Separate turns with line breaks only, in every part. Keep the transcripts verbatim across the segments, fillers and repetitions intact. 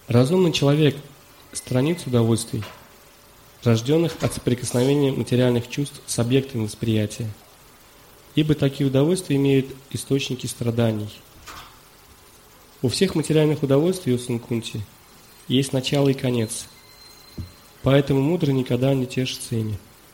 Разумный человек сторонится удовольствий, рожденных от соприкосновения материальных чувств с объектами восприятия, ибо такие удовольствия имеют источники страданий. У всех материальных удовольствий, у Санкунти, есть начало и конец, поэтому мудрый никогда не тешится ими.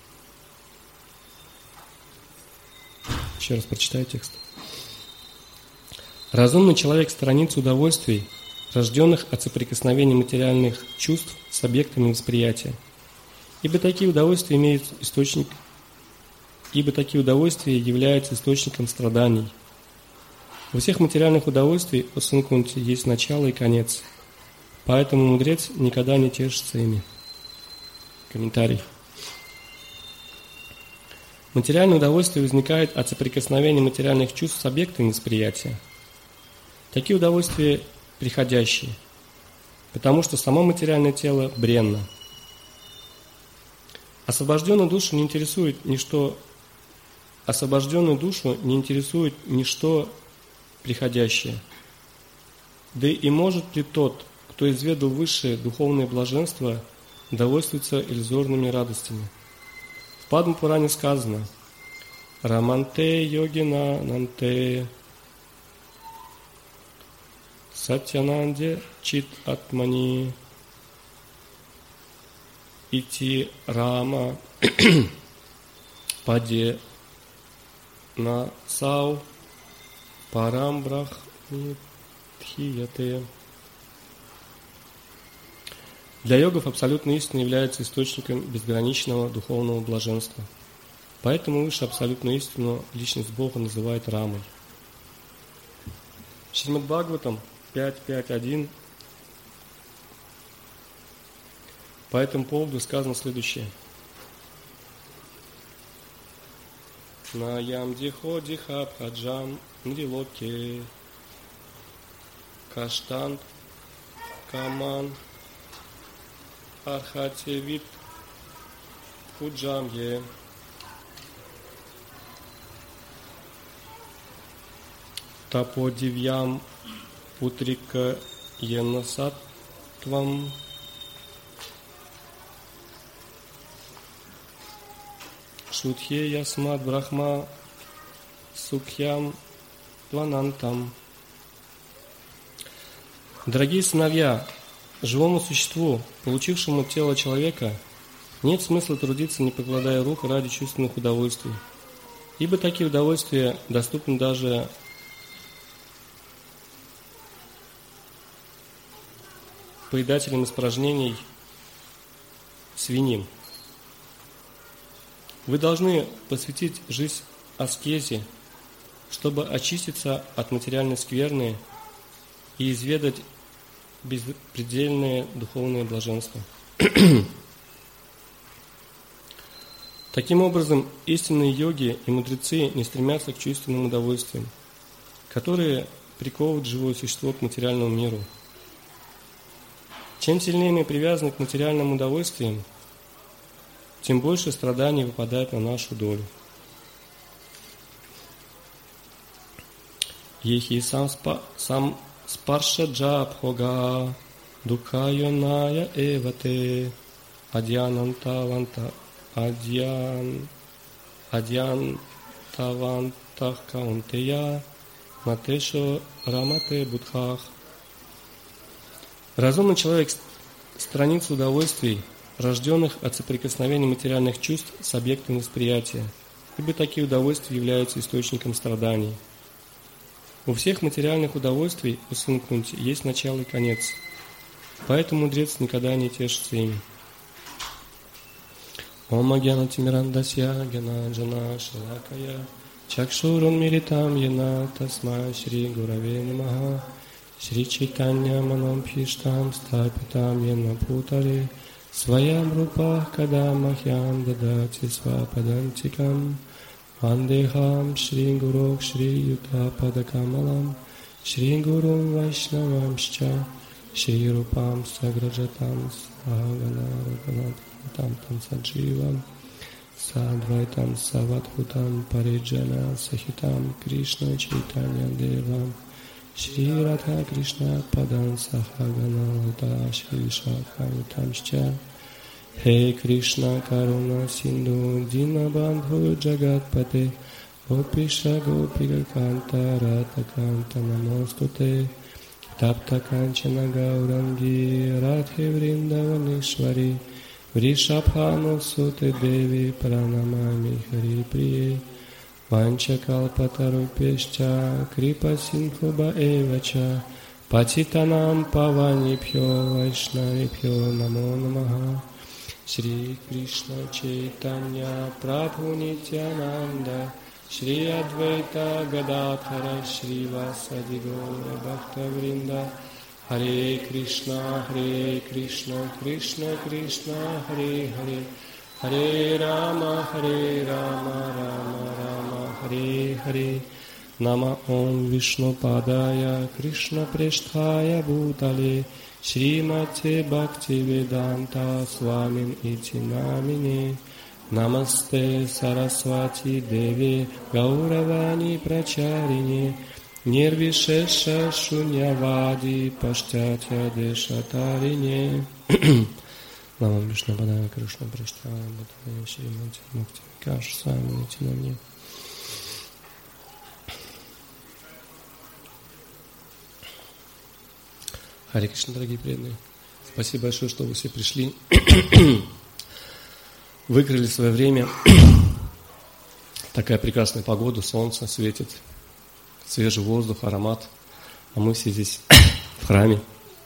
Еще раз прочитаю текст. Разумный человек сторонится удовольствий, рожденных от соприкосновения материальных чувств с объектами восприятия, ибо такие удовольствия имеют источник, ибо такие удовольствия являются источником страданий. У всех материальных удовольствий, у Санкунти, есть начало и конец, поэтому мудрец никогда не тешится ими. Комментарий. Материальное удовольствие возникает от соприкосновения материальных чувств с объектами восприятия. Такие удовольствия приходящие, потому что само материальное тело бренно. Освобожденную душу не интересует ничто, освобожденную душу не интересует ничто приходящее. Да и может ли тот, кто изведал высшее духовное блаженство, довольствуется иллюзорными радостями? В Падма-пуране сказано: «Раманте йогина нанте сатьянанде чит атмани ити рама паде на сау парам брахмитхияте». Для йогов абсолютная истина является источником безграничного духовного блаженства. Поэтому выше абсолютную истину личность Бога называет Рамой. Шримад Бхагаватам пять пять один. По этому поводу сказано следующее. Наям дихо диха праджам нрилоке каштан каман архатевит пуджамье. Таподивьям путрика енасатвам шутхе ясмад брахма сукхям планантам. Дорогие сыновья, живому существу, получившему тело человека, нет смысла трудиться, не покладая рук ради чувственных удовольствий, ибо такие удовольствия доступны даже поедателям испражнений свиньям. Вы должны посвятить жизнь аскезе, чтобы очиститься от материальной скверны и изведать беспредельное духовное блаженство. Таким образом, истинные йоги и мудрецы не стремятся к чувственным удовольствиям, которые приковывают живое существо к материальному миру. Чем сильнее мы привязаны к материальным удовольствиям, тем больше страданий выпадает на нашу долю. Ехи сам сам спаршаджа бхога дукхайоная эвате адьянантаванта адьян адьянтавантах каунтея матешо рамате будхах. Разумный человек сторонится удовольствий, рожденных от соприкосновения материальных чувств с объектом восприятия, ибо такие удовольствия являются источником страданий. У всех материальных удовольствий, у Санкунти, есть начало и конец, поэтому мудрец никогда не тешится ими. Ом агьяна тимирандасья гьяна джана шалакая чакшурун миритам йена тасма шри гураве намаха Шри Чайтанья манам пхиштам стапитам йена путаре своям рупах кадам махьям дадати свападантикам вандехам Шри Гуру Шри Юта Падакамалам Шри Гуру Вайшнавамшча Шри Рупам Саграджатам Сагана Руганатам Там Садживам Садвайтам Савадхутам Париджана Сахитам Кришна Чайтанья Девам Shri Radha Krishna Padan Sahagana Lata Shri Vishakhanutamscha He Krishna Karuna Sindhu Dinabandhu Jagatpate Gopisha Gopika Kanta Radha Kanta Namostute Tapta Kanchana Gaurangi Radhe Vrindavaneshwari Vrishabhanu Sute Devi Pranamami Hari Priye Vanchakalpatarupescha Kripa Sindhuba Evacha Patitanam Pavanibhyo Vaishnavibhyo Namo Namaha Shri Krishna Chaitanya Prabhu Nityananda Shri Advaita Gadadhara Shri Vasadi Gaura Bhakta Vrinda Hare Krishna Hare Krishna Krishna Krishna Hare Hare Hare Rama Hare Rama Rama Rama Hare Hare Nama Om Vishnu Padaya Krishna Presthaya Bhutale Srimate Bhakti Vedanta Swamin Iti Namine Namaste Saraswati Devi Gauravani Pracharine Nirvishesha Shunyavadi Pashthatya Deshatarine Намам Вишну Падая Кришна Прештхая Бхутале Шримати Мукти Викаш Свами Ити Намine. Харе Кришна, дорогие преданные. Спасибо большое, что вы все пришли. Выкрыли свое время. Такая прекрасная погода, солнце светит, свежий воздух, аромат. А мы все здесь в храме.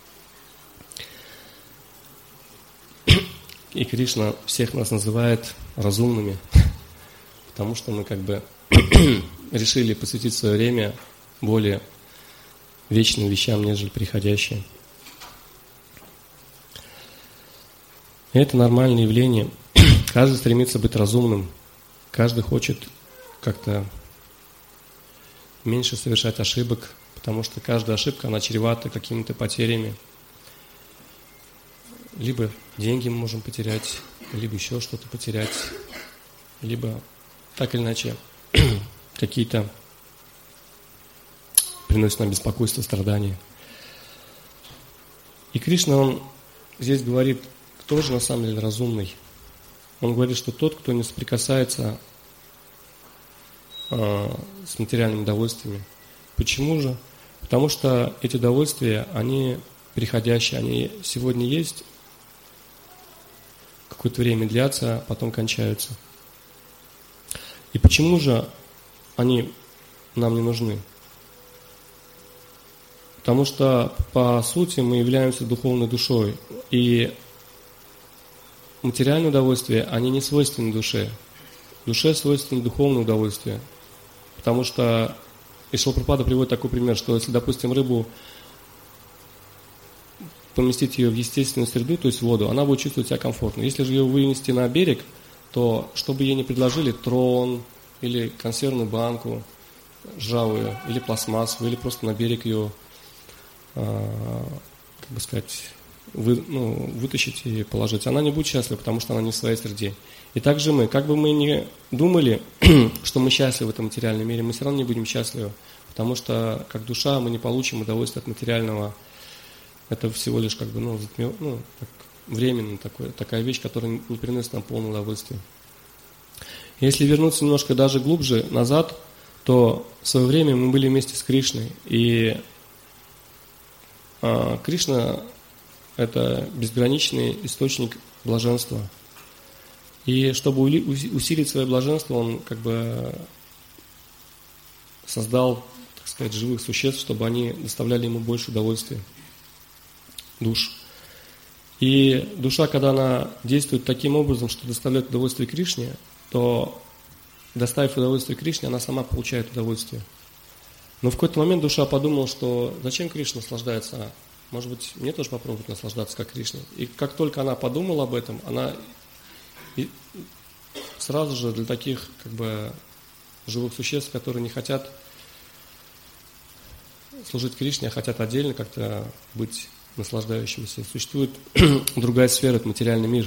И Кришна всех нас называет разумными, потому что мы как бы решили посвятить свое время более вечным вещам, нежели приходящим. И это нормальное явление. Каждый стремится быть разумным. Каждый хочет как-то меньше совершать ошибок, потому что каждая ошибка, она чревата какими-то потерями. Либо деньги мы можем потерять, либо еще что-то потерять, либо так или иначе какие-то приносят нам беспокойство, страдания. И Кришна, он здесь говорит, кто же на самом деле разумный. Он говорит, что тот, кто не соприкасается э, с материальными удовольствиями. Почему же? Потому что эти удовольствия, они приходящие, они сегодня есть, какое-то время длятся, потом кончаются. И почему же они нам не нужны? Потому что, по сути, мы являемся духовной душой, и материальные удовольствия, они не свойственны душе. Душе свойственны духовные удовольствия. Потому что Шрила Прабхупада приводит такой пример, что если, допустим, рыбу поместить ее в естественную среду, то есть в воду, она будет чувствовать себя комфортно. Если же ее вынести на берег, то, чтобы ей не предложили трон или консервную банку ржавую, или пластмассовую, или просто на берег ее, а, как бы сказать, вы, ну, вытащить и положить, она не будет счастлива, потому что она не в своей среде. И также мы, как бы мы ни думали, что мы счастливы в этом материальном мире, мы все равно не будем счастливы, потому что как душа мы не получим удовольствие от материального. Это всего лишь как бы, ну, затмев, ну так, временно такое, такая вещь, которая не приносит нам полное удовольствие. Если вернуться немножко даже глубже назад, то в свое время мы были вместе с Кришной. И а, Кришна – это безграничный источник блаженства. И чтобы усилить свое блаженство, он как бы создал, так сказать, живых существ, чтобы они доставляли ему больше удовольствия. Душ. И душа, когда она действует таким образом, что доставляет удовольствие Кришне, то, доставив удовольствие Кришне, она сама получает удовольствие. Но в какой-то момент душа подумала, что зачем Кришна наслаждается? Может быть, мне тоже попробовать наслаждаться, как Кришна. И как только она подумала об этом, она сразу же для таких как бы живых существ, которые не хотят служить Кришне, а хотят отдельно как-то быть наслаждающимися. Существует другая сфера, это материальный мир.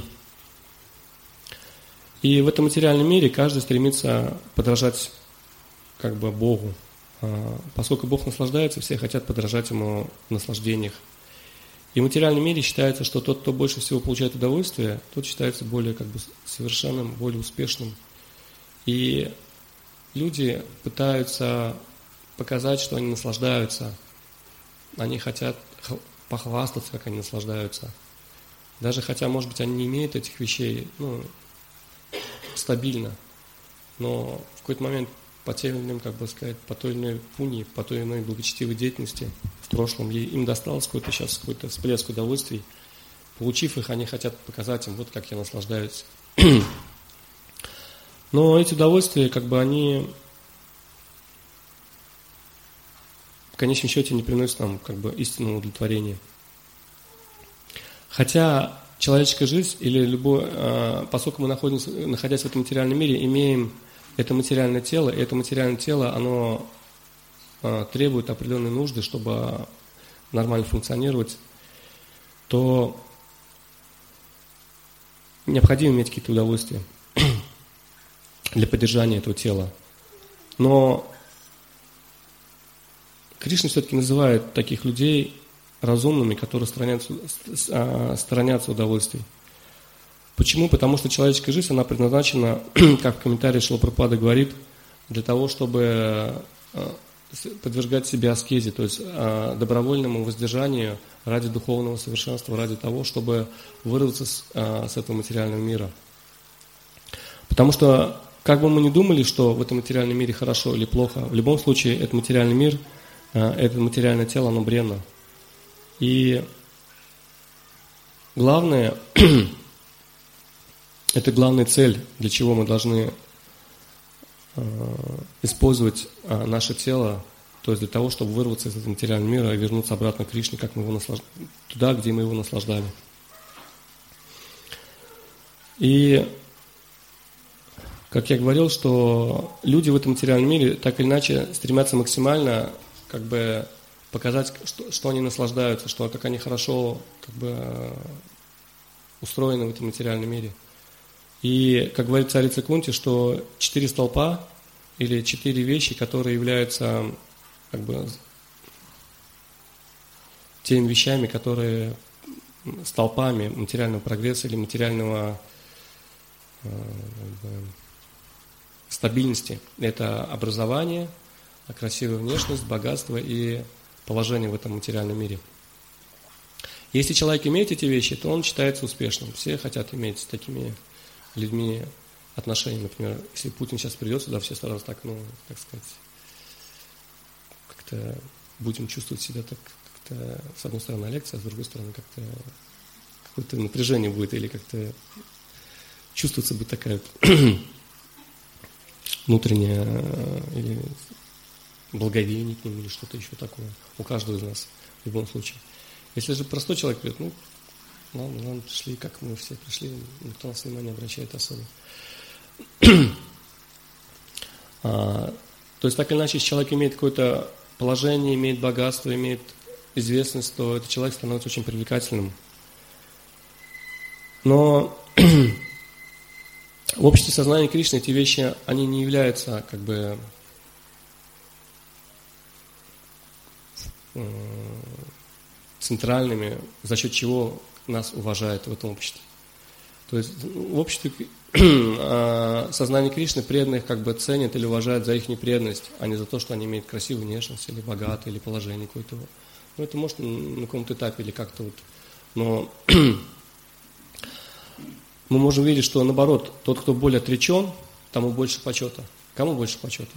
И в этом материальном мире каждый стремится подражать как бы Богу. Поскольку Бог наслаждается, все хотят подражать Ему в наслаждениях. И в материальном мире считается, что тот, кто больше всего получает удовольствие, тот считается более как бы совершенным, более успешным. И люди пытаются показать, что они наслаждаются. Они хотят похвастаться, как они наслаждаются. Даже хотя, может быть, они не имеют этих вещей ну, стабильно, но в какой-то момент по тем или иным, как бы сказать, по той или иной пуне, по той или иной благочестивой деятельности в прошлом им досталось какой-то сейчас какой-то всплеск удовольствий. Получив их, они хотят показать им, вот как я наслаждаюсь. Но эти удовольствия, как бы они в конечном счете не приносят нам как бы истинного удовлетворения. Хотя человеческая жизнь или любой, поскольку мы находимся, находясь в этом материальном мире, имеем это материальное тело, и это материальное тело, оно а, требует определенной нужды, чтобы нормально функционировать, то необходимо иметь какие-то удовольствия для поддержания этого тела. Но Кришна все-таки называет таких людей разумными, которые сторонятся, сторонятся удовольствий. Почему? Потому что человеческая жизнь, она предназначена, как в комментарии Шрила Прабхупада говорит, для того, чтобы подвергать себя аскезе, то есть добровольному воздержанию ради духовного совершенства, ради того, чтобы вырваться с, с этого материального мира. Потому что, как бы мы ни думали, что в этом материальном мире хорошо или плохо, в любом случае этот материальный мир, это материальное тело, оно бренно. И главное, это главная цель, для чего мы должны э, использовать э, наше тело, то есть для того, чтобы вырваться из этого материального мира и вернуться обратно к Кришне, как мы его наслаж... туда, где мы его наслаждали. И, как я говорил, что люди в этом материальном мире так или иначе стремятся максимально как бы показать, что, что они наслаждаются, что как они хорошо как бы устроены в этом материальном мире. И, как говорит царица Кунти, что четыре столпа или четыре вещи, которые являются как бы теми вещами, которые столпами материального прогресса или материального э, как бы, стабильности. Это образование, красивая внешность, богатство и положение в этом материальном мире. Если человек имеет эти вещи, то он считается успешным. Все хотят иметь с такими людьми отношения. Например, если Путин сейчас придет сюда, все сразу так, ну, так сказать, как-то будем чувствовать себя так, как-то, с одной стороны, лекция, а с другой стороны, как-то какое-то напряжение будет, или как-то чувствоваться будет такая внутренняя, или благовение к ним, или что-то еще такое. У каждого из нас, в любом случае. Если же простой человек придет, ну, ладно, ладно, пришли, как мы все пришли, никто на нас внимание обращает особо. а, то есть, так или иначе, если человек имеет какое-то положение, имеет богатство, имеет известность, то этот человек становится очень привлекательным. Но в обществе сознания Кришны эти вещи, они не являются как бы центральными, за счет чего нас уважают в этом обществе. То есть в обществе сознание Кришны преданных как бы ценят или уважают за их непреданность, а не за то, что они имеют красивую внешность, или богатое, или положение какое-то. Ну, это может на каком-то этапе или как-то вот. Но мы можем видеть, что наоборот, тот, кто более отречен, тому больше почета. Кому больше почета?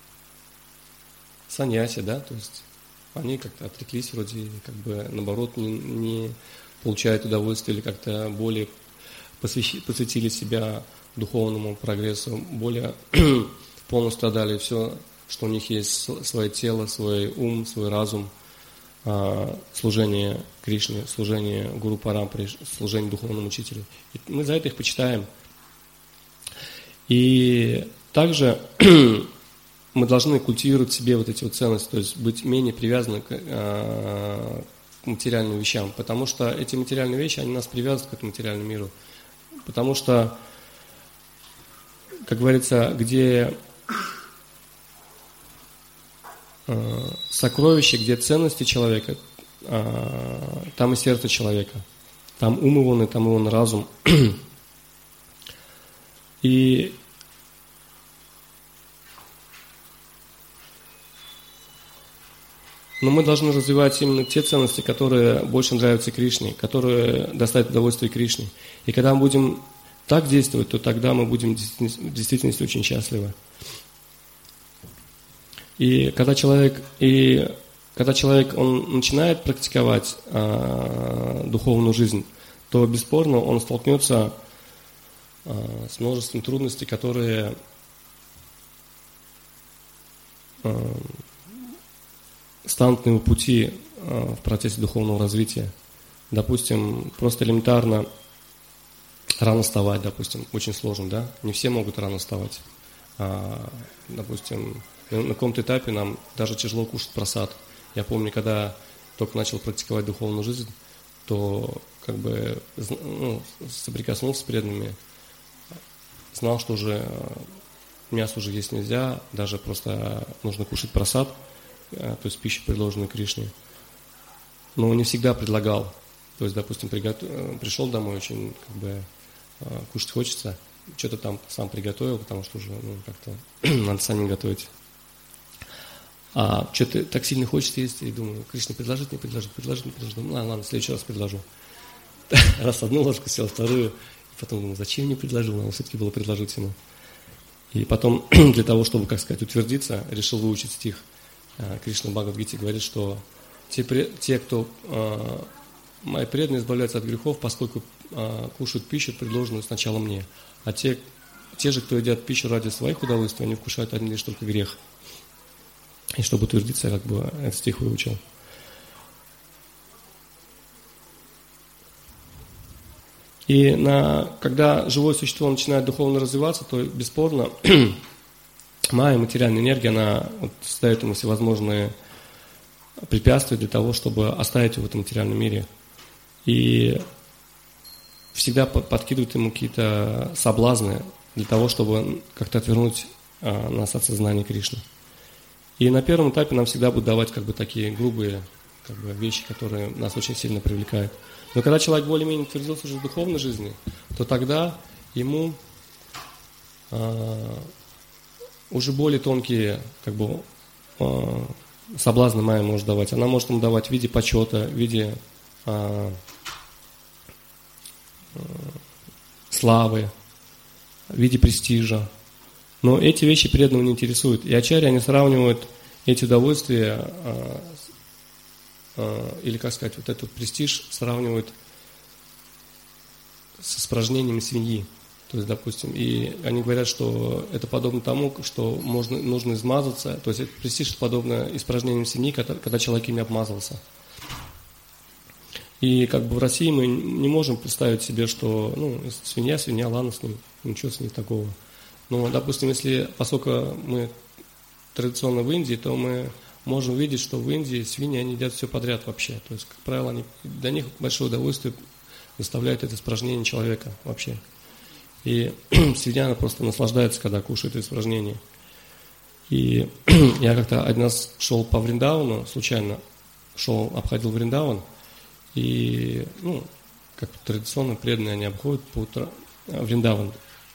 Саньяси, да, то есть они как-то отреклись вроде, как бы наоборот, не, не получают удовольствие или как-то более посвящи, посвятили себя духовному прогрессу, более полностью отдали все, что у них есть, свое тело, свой ум, свой разум, служение Кришне, служение Гуру Парампаре, служение духовному учителю. И мы за это их почитаем. И также мы должны культивировать в себе вот эти вот ценности, то есть быть менее привязаны к, э, к материальным вещам, потому что эти материальные вещи, они нас привязывают к этому материальному миру. Потому что, как говорится, где э, сокровище, где ценности человека, э, там и сердце человека. Там ум его, и там его разум. И но мы должны развивать именно те ценности, которые больше нравятся Кришне, которые доставят удовольствие Кришне. И когда мы будем так действовать, то тогда мы будем в действительности очень счастливы. И когда человек, и когда человек он начинает практиковать а, духовную жизнь, то бесспорно он столкнется а, с множеством трудностей, которые а, станут на его пути а, в процессе духовного развития. Допустим, просто элементарно рано вставать, допустим, очень сложно, да? Не все могут рано вставать. А, допустим, на, на каком-то этапе нам даже тяжело кушать прасад. Я помню, когда только начал практиковать духовную жизнь, то как бы ну, соприкоснулся с преданными, знал, что уже мясо уже есть нельзя, даже просто нужно кушать прасад, то есть пищу, предложенную Кришне. Но не всегда предлагал. То есть, допустим, приготов... пришел домой, очень как бы кушать хочется, что-то там сам приготовил, потому что уже ну, как-то надо самим готовить. А что-то так сильно хочется есть, и думаю, Кришна, предложить, не предложить, предложить, не предложить. Ну ладно, ладно, в следующий раз предложу. Раз одну ложку сел, вторую, и потом думаю, зачем мне предложил, надо все-таки было предложить ему. И потом, для того, чтобы, как сказать, утвердиться, решил выучить стих. Кришна в Бхагавад-гите говорит, что те, те кто э, мои преданные избавляются от грехов, поскольку э, кушают пищу, предложенную сначала мне. А те, те же, кто едят пищу ради своих удовольствий, они вкушают один лишь только грех. И чтобы утвердиться, я как бы этот стих выучил. И на, когда живое существо начинает духовно развиваться, то бесспорно майя, материальная энергия, она вот создает ему всевозможные препятствия для того, чтобы оставить его в этом материальном мире. И всегда подкидывает ему какие-то соблазны для того, чтобы как-то отвернуть а, нас от сознания Кришны. И на первом этапе нам всегда будут давать как бы такие грубые как бы, вещи, которые нас очень сильно привлекают. Но когда человек более-менее утвердился уже в духовной жизни, то тогда ему а, уже более тонкие как бы, а, соблазны майя может давать. Она может ему давать в виде почета, в виде а, а, славы, в виде престижа. Но эти вещи преданного не интересуют. И ачарьи, они сравнивают эти удовольствия, а, а, или, как сказать, вот этот престиж сравнивают с испражнениями свиньи. То есть, допустим, и они говорят, что это подобно тому, что можно, нужно измазаться. То есть, это престиж подобно испражнениям свиньи, когда человек ими обмазался. И как бы в России мы не можем представить себе, что ну, свинья, свинья, ладно с ним, ничего с ней такого. Но, допустим, если, поскольку мы традиционно в Индии, то мы можем видеть, что в Индии свиньи, они едят все подряд вообще. То есть, как правило, они, для них большое удовольствие доставляет это испражнение человека вообще. И свинья, она просто наслаждается, когда кушает это испражнение. И я как-то один раз шел по Вриндавану, случайно шел, обходил Вриндаван, и, ну, как традиционно преданные, они обходят по утрам Вриндаван.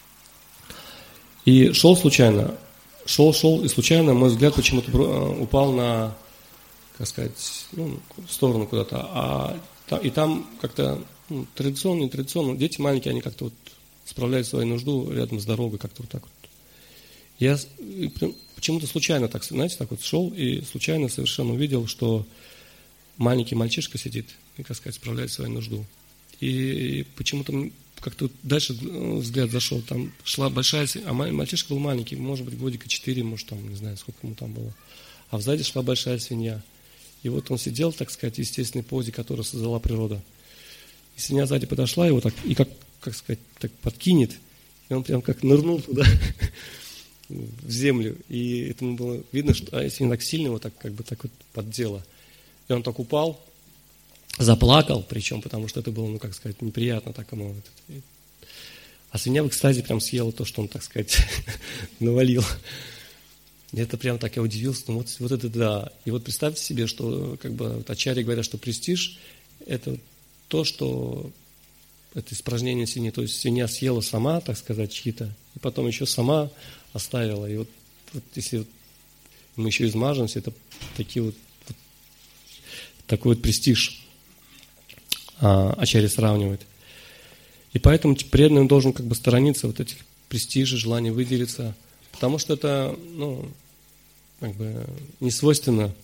И шел случайно, шел, шел, и случайно мой взгляд почему-то упал на, как сказать, ну, в сторону куда-то. А, и там как-то ну, традиционно, нетрадиционно, дети маленькие, они как-то вот справляют свою нужду рядом с дорогой, как-то вот так вот. Я почему-то случайно так, знаете, так вот шел и случайно совершенно увидел, что маленький мальчишка сидит и, как сказать, справляет свою нужду. И почему-то как-то дальше взгляд зашел, там шла большая, а мальчишка был маленький, может быть, годика четыре, может, там, не знаю, сколько ему там было. А сзади шла большая свинья. И вот он сидел, так сказать, в естественной позе, которую создала природа. И свинья сзади подошла, его так, и как, как сказать, так подкинет, и он прям как нырнул туда, в землю. И этому было видно, что а свинья так сильно его так, как бы так вот поддела. И он так упал, заплакал, причем, потому что это было, ну, как сказать, неприятно так ему. А свинья в экстазе прям съела то, что он, так сказать, навалил. Это прям так я удивился, ну вот, вот это да. И вот представьте себе, что как бы вот ачарьи говорят, что престиж – это то, что это испражнение свиньи, то есть свинья съела сама, так сказать, чьи-то, и потом еще сама оставила. И вот, вот если вот мы еще измажемся, это такие вот, вот такой вот престиж а, ачарьи сравнивает. И поэтому преданный должен как бы сторониться вот этих престижей, желания выделиться, потому что это, ну, как бы не свойственно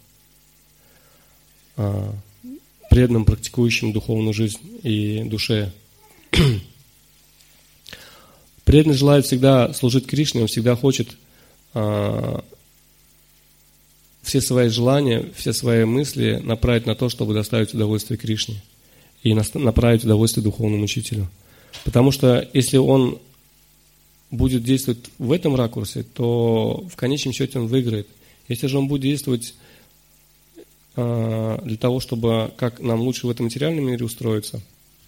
а, преданным, практикующим духовную жизнь и душе. Преданный желает всегда служить Кришне, он всегда хочет а, все свои желания, все свои мысли направить на то, чтобы доставить удовольствие Кришне и направить удовольствие духовному учителю. Потому что если он будет действовать в этом ракурсе, то в конечном счете он выиграет. Если же он будет действовать а, для того, чтобы как нам лучше в этом материальном мире устроиться,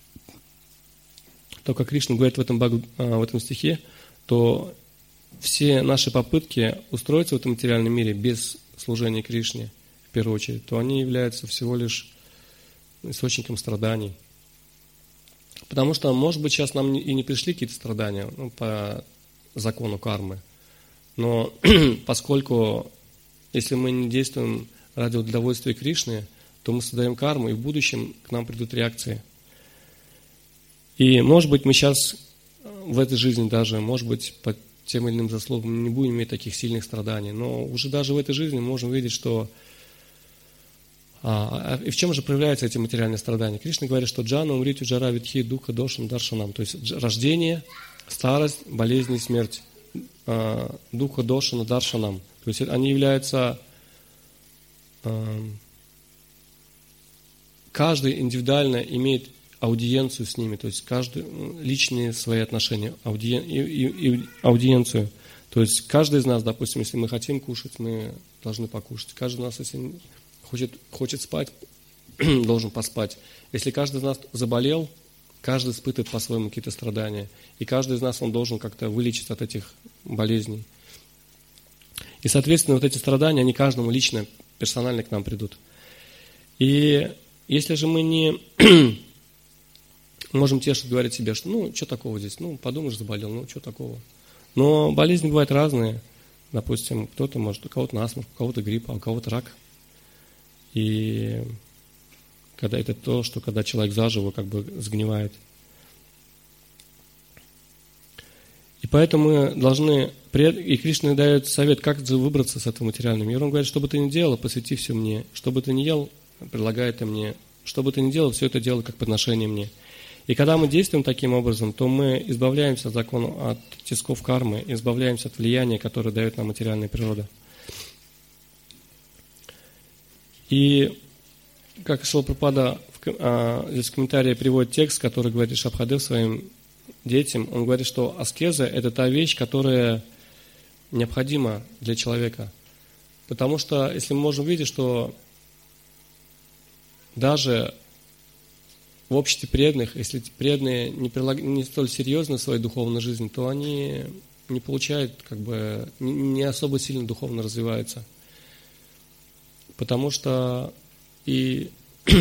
то, как Кришна говорит в этом, багу, а, в этом стихе, то все наши попытки устроиться в этом материальном мире без служения Кришне, в первую очередь, то они являются всего лишь источником страданий. Потому что, может быть, сейчас нам и не пришли какие-то страдания, ну, по закону кармы, но поскольку, если мы не действуем ради удовольствия Кришны, то мы создаем карму, и в будущем к нам придут реакции. И, может быть, мы сейчас в этой жизни даже, может быть, по тем или иным заслугам не будем иметь таких сильных страданий, но уже даже в этой жизни мы можем видеть, что А, и в чем же проявляются эти материальные страдания? Кришна говорит, что джана умритю джара витхи духа дошам даршанам, то есть рождение, старость, болезнь и смерть, а, духа дошана даршанам. То есть они являются, а, каждый индивидуально имеет аудиенцию с ними, то есть каждый личные свои отношения, аудиен, и, и, и аудиенцию. То есть каждый из нас, допустим, если мы хотим кушать, мы должны покушать. Каждый из нас, если Хочет, хочет спать, должен поспать. Если каждый из нас заболел, каждый испытывает по-своему какие-то страдания. И каждый из нас, он должен как-то вылечиться от этих болезней. И, соответственно, вот эти страдания, они каждому лично, персонально к нам придут. И если же мы не можем тешить, говорить себе, что ну, что такого здесь, ну, подумаешь, заболел, ну, что такого. Но болезни бывают разные. Допустим, кто-то может, у кого-то насморк, у кого-то грипп, а у кого-то рак. И когда это то, что когда человек заживо как бы сгнивает. И поэтому мы должны, и Кришна дает совет, как выбраться с этого материального мира. Он говорит, что бы ты ни делал, посвяти все мне. Что бы ты ни ел, предлагай это мне. Что бы ты ни делал, все это делай как подношение мне. И когда мы действуем таким образом, то мы избавляемся от закона, от тисков кармы, избавляемся от влияния, которое дает нам материальная природа. И как Шрила Прабхупада а, здесь в комментарии приводит текст, который говорит Шабхадев своим детям, он говорит, что аскеза – это та вещь, которая необходима для человека. Потому что, если мы можем видеть, что даже в обществе преданных, если преданные не, прилаг... не столь серьезны в своей духовной жизни, то они не получают, как бы, не особо сильно духовно развиваются. Потому что и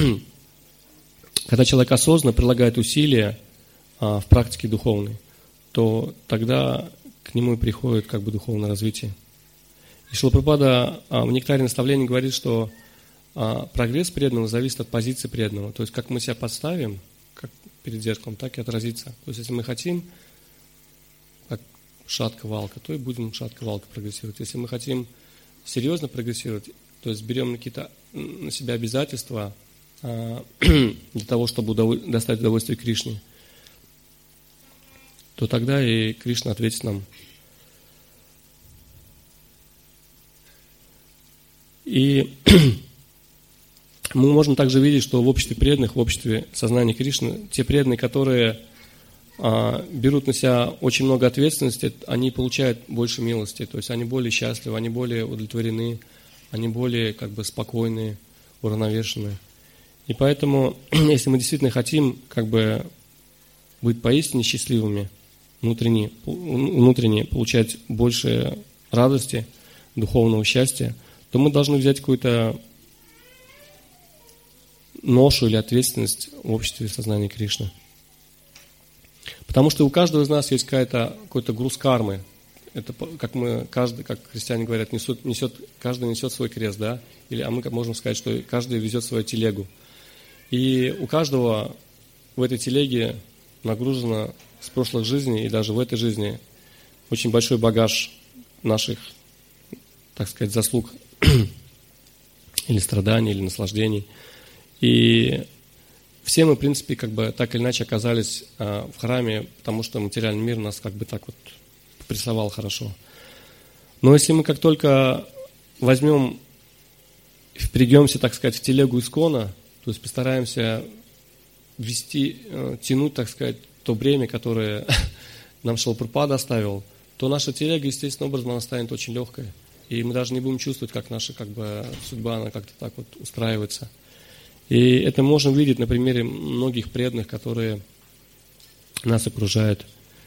когда человек осознанно прилагает усилия а, в практике духовной, то тогда к нему и приходит как бы духовное развитие. И Шрила Прабхупада а, в нектаре наставлений говорит, что а, прогресс преданного зависит от позиции преданного. То есть как мы себя подставим как перед зеркалом, так и отразится. То есть если мы хотим как шатка-валка, то и будем шатка-валка прогрессировать. Если мы хотим серьезно прогрессировать, то есть берем какие-то на себя обязательства а, для того, чтобы удов... достать удовольствие Кришне, то тогда и Кришна ответит нам. И мы можем также видеть, что в обществе преданных, в обществе сознания Кришны, те преданные, которые а, берут на себя очень много ответственности, они получают больше милости, то есть они более счастливы, они более удовлетворены, они более как бы спокойные, уравновешенные. И поэтому, если мы действительно хотим как бы быть поистине счастливыми, внутренне, внутренне получать больше радости, духовного счастья, то мы должны взять какую-то ношу или ответственность в обществе сознания Кришны. Потому что у каждого из нас есть какая-то, какой-то груз кармы. Это как мы, каждый, как христиане говорят, несут, несет, каждый несет свой крест, да? Или, а мы можем сказать, что каждый везет свою телегу. И у каждого в этой телеге нагружено с прошлых жизней и даже в этой жизни очень большой багаж наших, так сказать, заслуг или страданий, или наслаждений. И все мы, в принципе, как бы так или иначе оказались а, в храме, потому что материальный мир нас как бы так вот прессовал хорошо. Но если мы как только возьмем, впрягемся, так сказать, в телегу Искона, то есть постараемся вести, тянуть, так сказать, то бремя, которое нам Шрила Прабхупада оставил, то наша телега, естественным образом, она станет очень легкой. И мы даже не будем чувствовать, как наша как бы, судьба, она как-то так вот устраивается. И это можем видеть на примере многих преданных, которые нас окружают.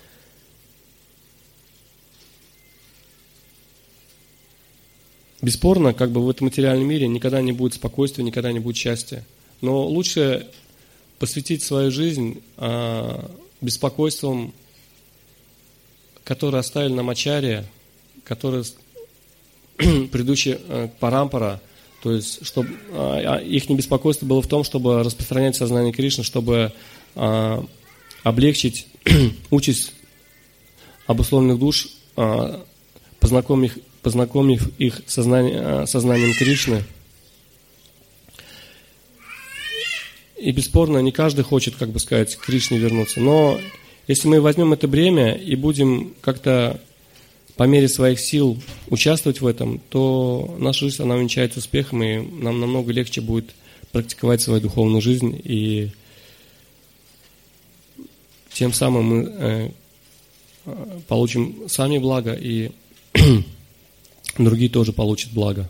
Бесспорно, как бы в этом материальном мире никогда не будет спокойствия, никогда не будет счастья. Но лучше посвятить свою жизнь а, беспокойствам, которые оставили нам ачарья, которые предыдущие а, парампара, то есть чтобы а, их беспокойство было в том, чтобы распространять сознание Кришны, чтобы а, облегчить участь обусловленных душ, а, познакомив их познакомив их сознание, сознанием Кришны. И бесспорно, не каждый хочет, как бы сказать, к Кришне вернуться. Но если мы возьмем это бремя и будем как-то по мере своих сил участвовать в этом, то наша жизнь, она увенчается успехом, и нам намного легче будет практиковать свою духовную жизнь, и тем самым мы получим сами благо, и другие тоже получат благо.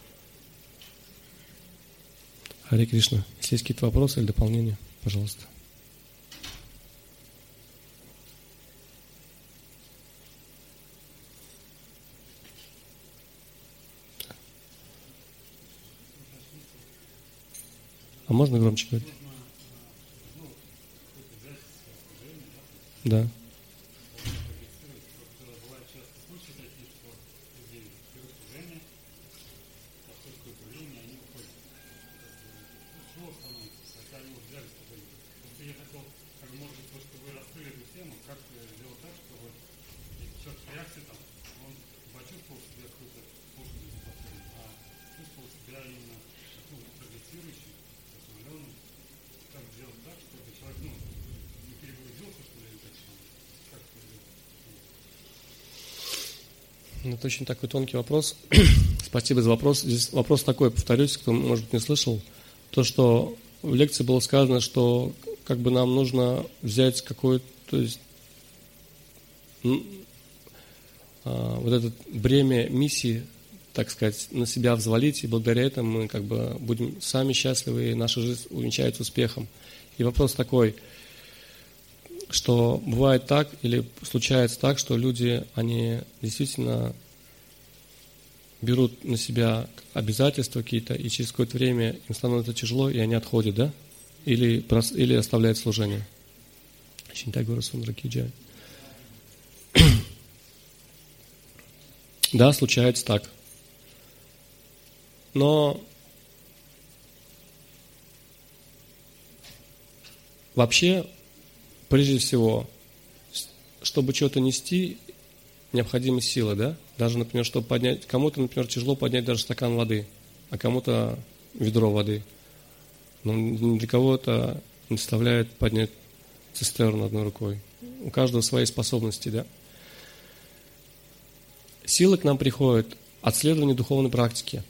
Харе Кришна. Если есть какие-то вопросы или дополнения, пожалуйста. А можно громче говорить? Да. Это очень такой тонкий вопрос. Спасибо за вопрос. Здесь вопрос такой, повторюсь, кто, может быть, не слышал. То, что в лекции было сказано, что как бы нам нужно взять какое-то, то есть ну, а, вот это бремя миссии, так сказать, на себя взвалить, и благодаря этому мы как бы будем сами счастливы, и наша жизнь увенчается успехом. И вопрос такой, что бывает так, или случается так, что люди, они действительно берут на себя обязательства какие-то, и через какое-то время им становится тяжело, и они отходят, да? Или, или оставляют служение. Да, случается так. Но вообще, прежде всего, чтобы что-то нести, необходимы силы, да? Даже, например, чтобы поднять, кому-то, например, тяжело поднять даже стакан воды, а кому-то ведро воды. Но для кого-то не составляет поднять цистерну одной рукой. У каждого свои способности, да? Силы к нам приходят от следования духовной практики.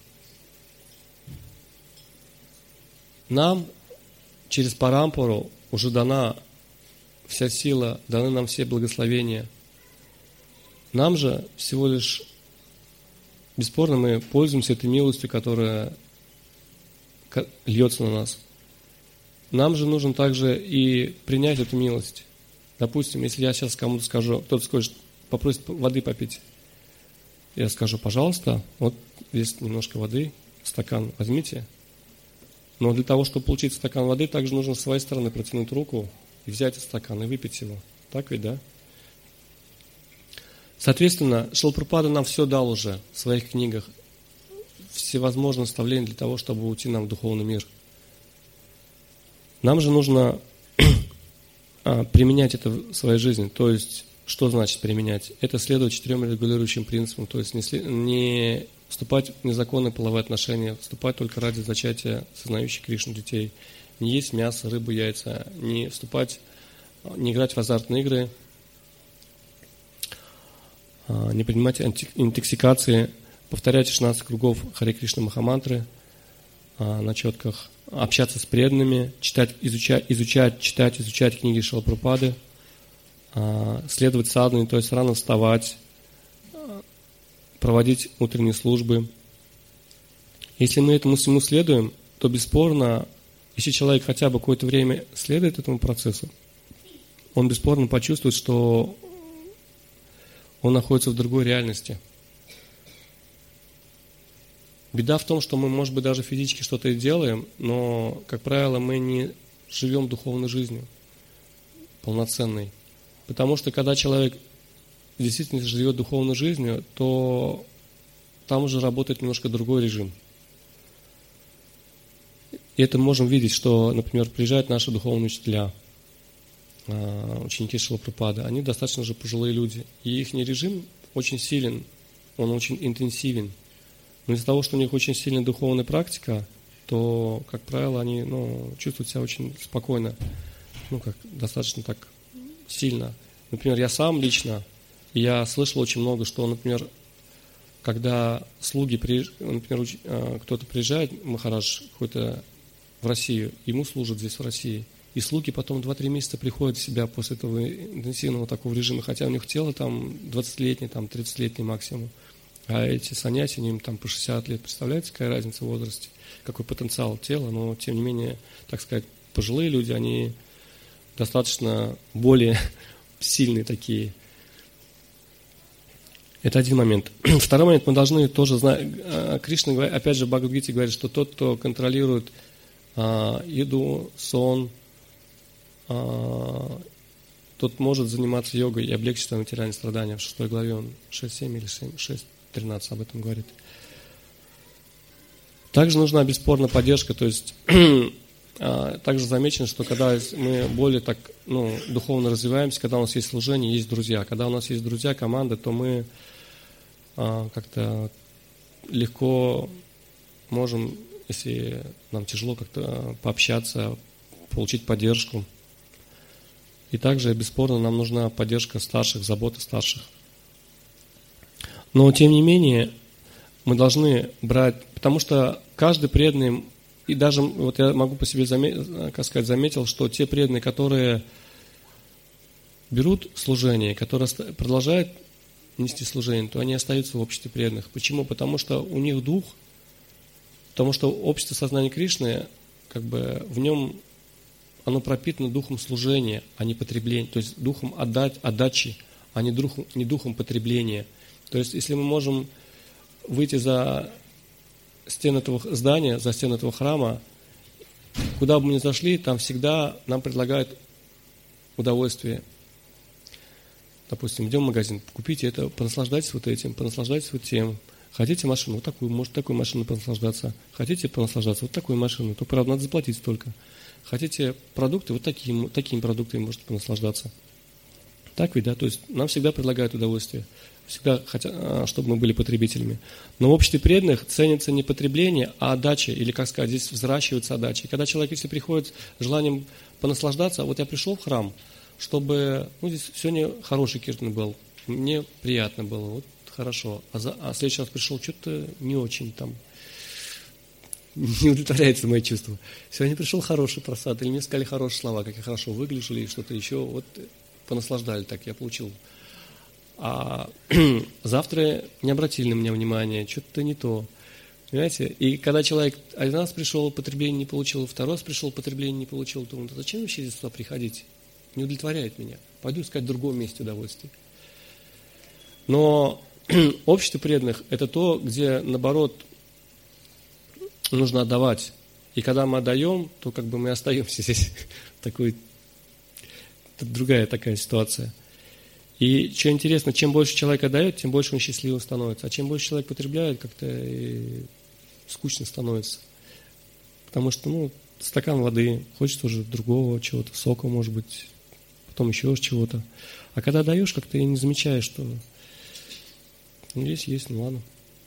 Нам через парампару уже дана вся сила, даны нам все благословения. Нам же всего лишь, бесспорно, мы пользуемся этой милостью, которая льется на нас. Нам же нужно также и принять эту милость. Допустим, если я сейчас кому-то скажу, кто-то скажет, попросит воды попить, я скажу, пожалуйста, вот здесь немножко воды, стакан возьмите. Но для того, чтобы получить стакан воды, также нужно с своей стороны протянуть руку и взять этот стакан и выпить его. Так ведь, да? Соответственно, Шрила Прабхупада нам все дал уже в своих книгах, всевозможные наставления для того, чтобы уйти нам в духовный мир. Нам же нужно применять это в своей жизни. То есть, что значит применять? Это следовать четырем регулирующим принципам. То есть, не, не вступать в незаконные половые отношения, вступать только ради зачатия сознающих Кришну детей, не есть мясо, рыбу, яйца, не вступать, не играть в азартные игры, не принимать интоксикации, повторять шестнадцать кругов Харе Кришна Махамантры на четках, общаться с преданными, читать, изучать, изучать, читать, изучать книги Шрилы Прабхупады, следовать садхане, то есть рано вставать, проводить утренние службы. Если мы этому всему следуем, то бесспорно, если человек хотя бы какое-то время следует этому процессу, он бесспорно почувствует, что он находится в другой реальности. Беда в том, что мы, может быть, даже физически что-то и делаем, но, как правило, мы не живем духовной жизнью, полноценной. Потому что, когда человек действительно живет духовной жизнью, то там уже работает немножко другой режим. И это мы можем видеть, что, например, приезжают наши духовные учителя, ученики Шрилы Прабхупады, они достаточно же пожилые люди. И их режим очень силен, он очень интенсивен. Но из-за того, что у них очень сильная духовная практика, то, как правило, они ну, чувствуют себя очень спокойно, ну, как достаточно так сильно. Например, я сам лично, я слышал очень много, что, например, когда слуги, приезжают, например, кто-то приезжает, Махарадж какой-то в Россию, ему служат здесь в России, и слуги потом два-три месяца приходят в себя после этого интенсивного такого режима, хотя у них тело там двадцатилетнее, там тридцатилетнее максимум. А эти саньяси, им там по шестьдесят лет, представляете, какая разница в возрасте, какой потенциал тела, но тем не менее, так сказать, пожилые люди, они достаточно более сильные такие. Это один момент. Второй момент, мы должны тоже знать, Кришна, опять же, в Бхагавад-гите говорит, что тот, кто контролирует а, еду, сон, а, тот может заниматься йогой и облегчить свои материальные страдания. В шестой главе он шесть-семь или шесть тринадцать об этом говорит. Также нужна бесспорно поддержка, то есть также замечено, что когда мы более так ну, духовно развиваемся, когда у нас есть служение, есть друзья. Когда у нас есть друзья, команда, то мы а, как-то легко можем, если нам тяжело как-то пообщаться, получить поддержку. И также бесспорно нам нужна поддержка старших, забота старших. Но, тем не менее, мы должны брать, потому что каждый преданный, и даже вот я могу по себе заметить, как сказать, заметил, что те преданные, которые берут служение, которые продолжают нести служение, то они остаются в обществе преданных. Почему? Потому что у них дух, потому что общество сознания Кришны, как бы в нем оно пропитано духом служения, а не потребления, то есть духом отдать, отдачи, а не духом, не духом потребления. То есть, если мы можем выйти за стены этого здания, за стены этого храма, куда бы мы ни зашли, там всегда нам предлагают удовольствие. Допустим, идем в магазин, купите это, понаслаждайтесь вот этим, понаслаждайтесь вот тем. Хотите машину, вот такую, может такую машину понаслаждаться. Хотите понаслаждаться, вот такую машину, то, правда, надо заплатить столько. Хотите продукты, вот такими, такими продуктами можете понаслаждаться. Так ведь, да? То есть нам всегда предлагают удовольствие. Всегда хотят, чтобы мы были потребителями. Но в обществе преданных ценится не потребление, а отдача, или, как сказать, здесь взращивается отдача. И когда человек, если приходит с желанием понаслаждаться, вот я пришел в храм, чтобы, ну, здесь сегодня хороший киртан был, мне приятно было, вот хорошо. А, за, а в следующий раз пришел, что-то не очень там, не удовлетворяется мои чувства. Сегодня пришел хороший просад, или мне сказали хорошие слова, как я хорошо выгляжу, или что-то еще, вот понаслаждали так, я получил. А завтра не обратили на меня внимания, что-то не то. Понимаете? И когда человек один раз пришел, потребление не получил, второй раз пришел, потребление не получил, то он, зачем вообще здесь сюда приходить? Не удовлетворяет меня. Пойду искать в другом месте удовольствие. Но общество преданных – это то, где, наоборот, нужно отдавать. И когда мы отдаем, то как бы мы остаемся здесь. Такой, другая такая ситуация. И что интересно, чем больше человек отдает, тем больше он счастливым становится. А чем больше человек потребляет, как-то и скучно становится. Потому что, ну, стакан воды, хочется уже другого чего-то, сока, может быть, потом еще чего-то. А когда даешь, как-то и не замечаешь, что ну, есть, есть, ну ладно.